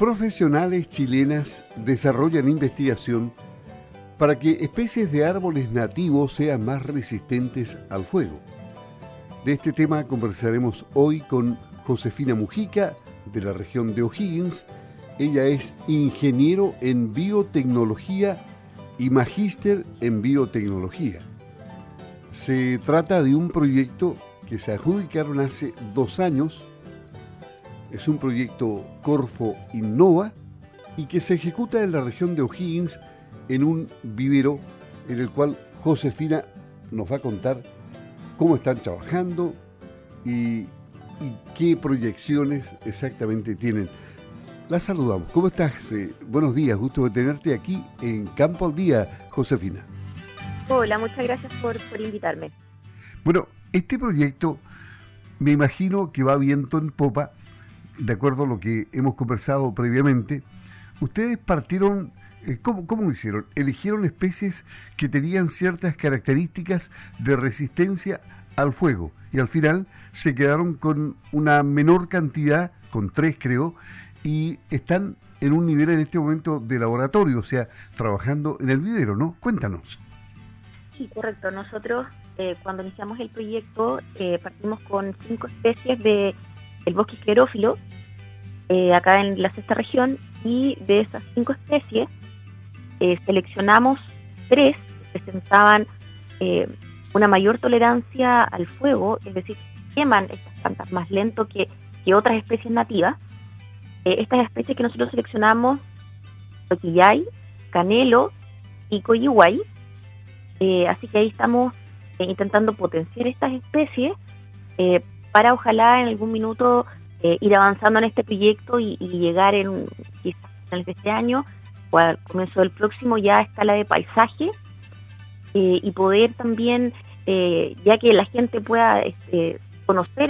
Profesionales chilenas desarrollan investigación para que especies de árboles nativos sean más resistentes al fuego. De este tema conversaremos hoy con Josefina Mujica, de la región de O'Higgins. Ella es ingeniero en biotecnología y magíster en biotecnología. Se trata de un proyecto que se adjudicaron hace 2 años. Es un proyecto Corfo Innova y que se ejecuta en la región de O'Higgins en un vivero en el cual Josefina nos va a contar cómo están trabajando y qué proyecciones exactamente tienen. La saludamos. ¿Cómo estás? Buenos días, gusto de tenerte aquí en Campo al Día, Josefina. Hola, muchas gracias por invitarme. Bueno, este proyecto me imagino que va viento en popa, de acuerdo a lo que hemos conversado previamente. Ustedes partieron, ¿cómo lo hicieron? Eligieron especies que tenían ciertas características de resistencia al fuego y al final se quedaron con una menor cantidad, con 3 creo, y están en un nivel en este momento de laboratorio, o sea, trabajando en el vivero, ¿no? Cuéntanos. Sí, correcto. Nosotros cuando iniciamos el proyecto partimos con 5 especies del bosque esclerófilo acá en la sexta región, y de esas 5 especies seleccionamos 3 que presentaban una mayor tolerancia al fuego, es decir, queman estas plantas más lento que otras especies nativas. Estas especies que nosotros seleccionamos: toquillay, canelo y coyihuay. Así que ahí estamos intentando potenciar estas especies para ojalá en algún minuto ir avanzando en este proyecto y llegar quizás a finales de este año o al comienzo del próximo ya a escala de paisaje, y poder también, ya que la gente pueda conocer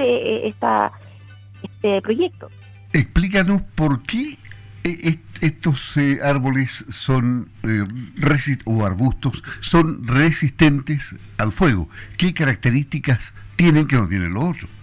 este proyecto. Explícanos por qué estos árboles son o arbustos son resistentes al fuego. ¿Qué características tienen que no tienen los otros?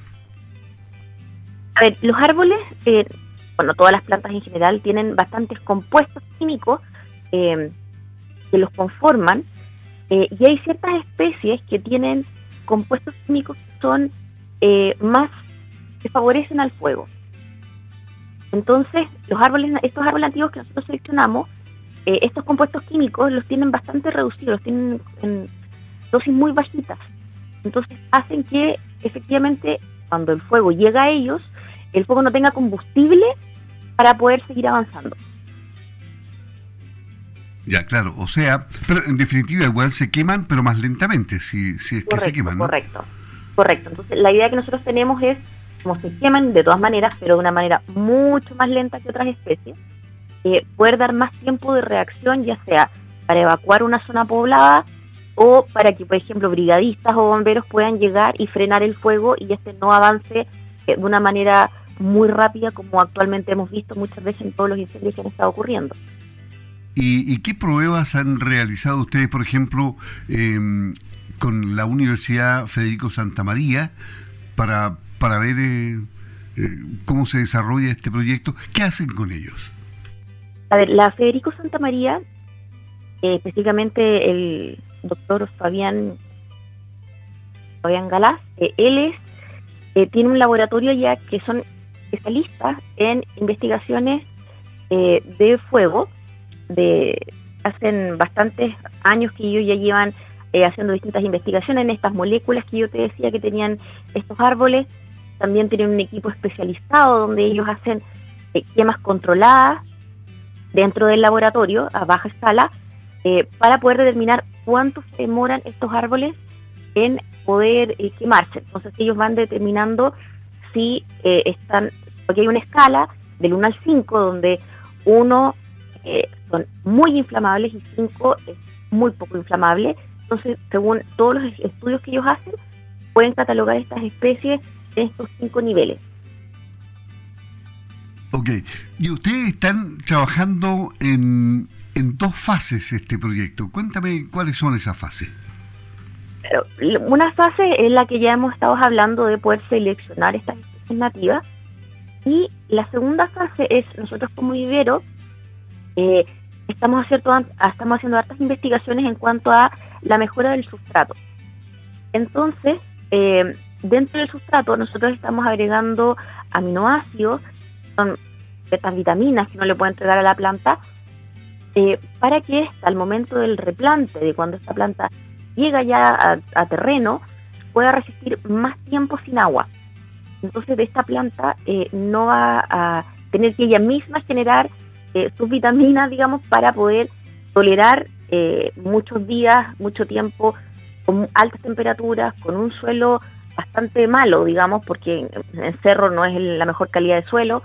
A ver, los árboles, todas las plantas en general tienen bastantes compuestos químicos que los conforman, y hay ciertas especies que tienen compuestos químicos que son que favorecen al fuego. Entonces, estos árboles nativos que nosotros seleccionamos, estos compuestos químicos los tienen bastante reducidos, los tienen en dosis muy bajitas. Entonces, hacen que efectivamente cuando el fuego llega a ellos, el fuego no tenga combustible para poder seguir avanzando. Ya, claro, o sea, pero en definitiva igual se queman, pero más lentamente, si es correcto, que se queman, ¿no? Correcto. Entonces, la idea que nosotros tenemos es, como se queman de todas maneras, pero de una manera mucho más lenta que otras especies, poder dar más tiempo de reacción, ya sea para evacuar una zona poblada o para que, por ejemplo, brigadistas o bomberos puedan llegar y frenar el fuego y no avance de una manera muy rápida como actualmente hemos visto muchas veces en todos los incendios que han estado ocurriendo. ¿Y qué pruebas han realizado ustedes, por ejemplo, con la Universidad Federico Santa María para ver cómo se desarrolla este proyecto? ¿Qué hacen con ellos? A ver, la Federico Santa María, específicamente el doctor Fabián Galás, él tiene un laboratorio ya que son especialistas en investigaciones de fuego. Hacen bastantes años que ellos ya llevan haciendo distintas investigaciones en estas moléculas que yo te decía que tenían estos árboles. También tienen un equipo especializado donde ellos hacen quemas controladas dentro del laboratorio a baja escala para poder determinar cuánto se demoran estos árboles en poder quemarse. Entonces ellos van determinando si porque hay una escala del 1 al 5 donde 1 son muy inflamables y 5 es muy poco inflamable. Entonces, según todos los estudios que ellos hacen, pueden catalogar estas especies en estos 5 niveles. Ok, y ustedes están trabajando en 2 fases este proyecto. Cuéntame cuáles son esas fases. Una fase es la que ya hemos estado hablando de poder seleccionar estas especies nativas, Y la segunda fase es, nosotros como vivero, estamos haciendo hartas investigaciones en cuanto a la mejora del sustrato. Entonces, dentro del sustrato nosotros estamos agregando aminoácidos, son ciertas vitaminas que uno le puede entregar a la planta, para que al momento del replante, de cuando esta planta llega ya a terreno, pueda resistir más tiempo sin agua. Entonces de esta planta no va a tener que ella misma generar sus vitaminas, digamos, para poder tolerar muchos días, mucho tiempo, con altas temperaturas, con un suelo bastante malo, digamos, porque en cerro no es la mejor calidad de suelo,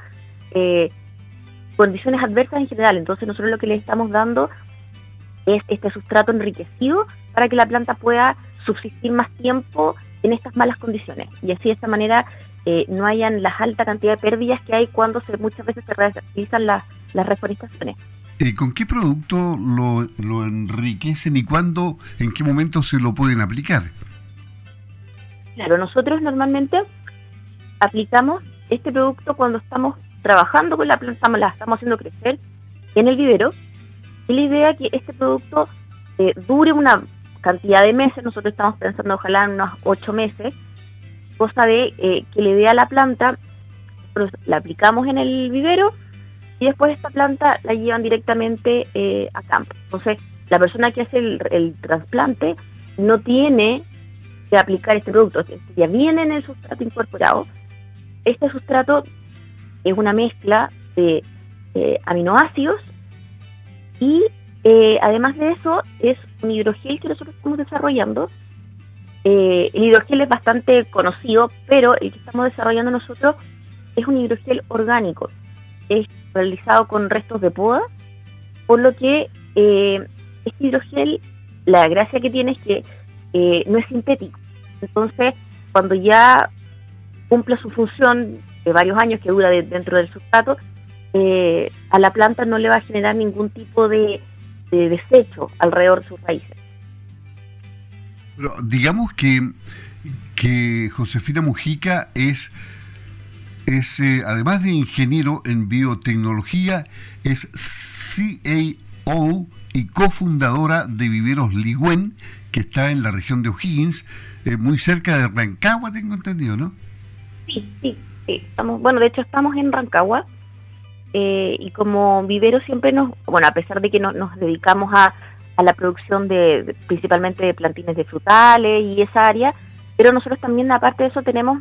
condiciones adversas en general. Entonces nosotros lo que le estamos dando es este sustrato enriquecido para que la planta pueda subsistir más tiempo en estas malas condiciones, y así de esta manera no hayan la alta cantidad de pérdidas que hay cuando muchas veces se realizan las reforestaciones. ¿Con qué producto lo enriquecen y cuándo, en qué momento se lo pueden aplicar? Claro, nosotros normalmente aplicamos este producto cuando estamos trabajando con la planta, la estamos haciendo crecer en el vivero, y la idea es que este producto dure una cantidad de meses. Nosotros estamos pensando ojalá en unos 8 meses, cosa de que le dé a la planta. Nosotros la aplicamos en el vivero y después esta planta la llevan directamente a campo. Entonces la persona que hace el trasplante no tiene que aplicar este producto, ya viene en el sustrato incorporado. Este sustrato es una mezcla de aminoácidos y además de eso es un hidrogel que nosotros estamos desarrollando. El hidrogel es bastante conocido, pero el que estamos desarrollando nosotros es un hidrogel orgánico, es realizado con restos de poda, por lo que este hidrogel, la gracia que tiene es que no es sintético. Entonces, cuando ya cumple su función de varios años que dura dentro del sustrato, a la planta no le va a generar ningún tipo de desecho alrededor de sus raíces. Pero digamos que Josefina Mujica es además de ingeniero en biotecnología, es CAO y cofundadora de Viveros Ligüen, que está en la región de O'Higgins, muy cerca de Rancagua, tengo entendido, ¿no? Sí. De hecho estamos en Rancagua, y como vivero siempre a pesar de que nos dedicamos a la producción principalmente de plantines de frutales y esa área, pero nosotros también, aparte de eso, tenemos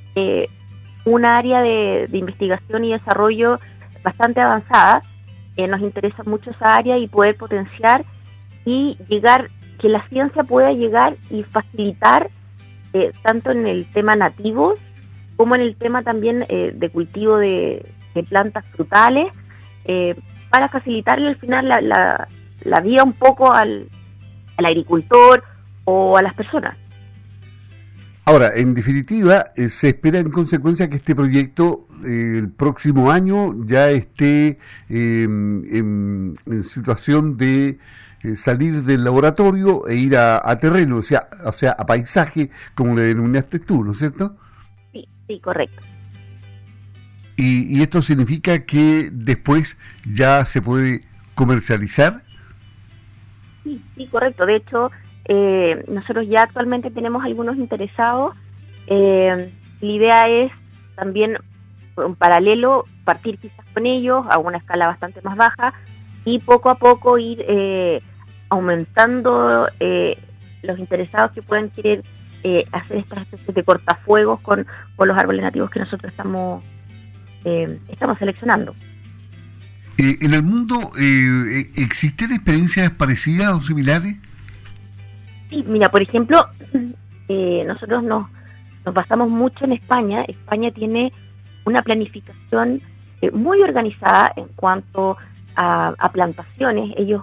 una área de investigación y desarrollo bastante avanzada. Nos interesa mucho esa área y poder potenciar y llegar, que la ciencia pueda llegar y facilitar tanto en el tema nativos como en el tema también de cultivo de plantas frutales, para facilitarle al final la vida un poco al agricultor o a las personas. Ahora, en definitiva, se espera en consecuencia que este proyecto el próximo año ya esté en situación de salir del laboratorio e ir a terreno, o sea, a paisaje, como le denominaste tú, ¿no es cierto? Sí, correcto. ¿Y esto significa que después ya se puede comercializar? Sí, correcto. De hecho, nosotros ya actualmente tenemos algunos interesados. La idea es también, en paralelo, partir quizás con ellos a una escala bastante más baja y poco a poco ir aumentando los interesados que puedan querer hacer estas especies de cortafuegos con los árboles nativos que nosotros estamos seleccionando. ¿En el mundo existen experiencias parecidas o similares? Sí, mira, por ejemplo, nosotros nos basamos mucho en España. España tiene una planificación muy organizada en cuanto a plantaciones. Ellos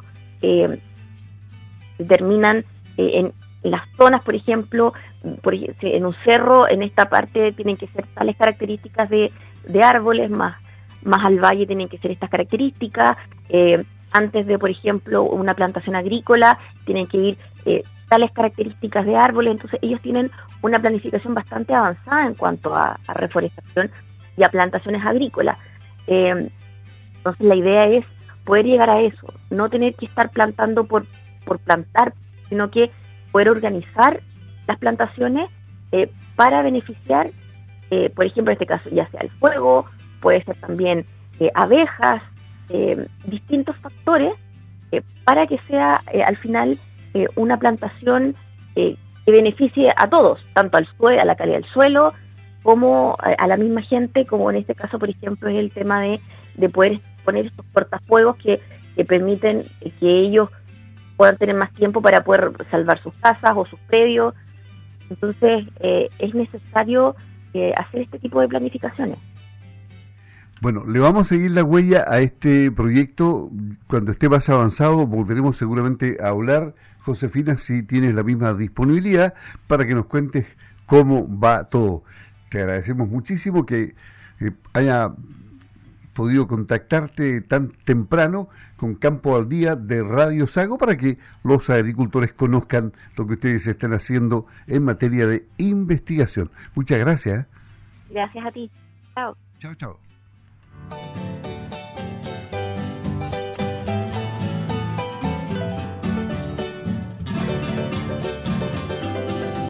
determinan en las zonas, por ejemplo, en un cerro, en esta parte tienen que ser tales características de árboles, más al valle tienen que ser estas características. Antes de, por ejemplo, una plantación agrícola, tienen que ir tales características de árboles. Entonces ellos tienen una planificación bastante avanzada en cuanto a reforestación, y a plantaciones agrícolas. Entonces la idea es poder llegar a eso, no tener que estar plantando por plantar, sino que poder organizar las plantaciones para beneficiar, por ejemplo, en este caso, ya sea el fuego, puede ser también abejas, distintos factores, para que sea al final una plantación que beneficie a todos, tanto al suelo, a la calidad del suelo, como a la misma gente, como en este caso, por ejemplo, es el tema de poder poner estos cortafuegos que permiten que ellos puedan tener más tiempo para poder salvar sus casas o sus predios. Entonces, es necesario hacer este tipo de planificaciones. Bueno, le vamos a seguir la huella a este proyecto. Cuando esté más avanzado volveremos seguramente a hablar. Josefina, si tienes la misma disponibilidad para que nos cuentes cómo va todo. Te agradecemos muchísimo que haya podido contactarte tan temprano con Campo al Día de Radio Sago para que los agricultores conozcan lo que ustedes están haciendo en materia de investigación. Muchas gracias. Gracias a ti. Chao. Chao, chao.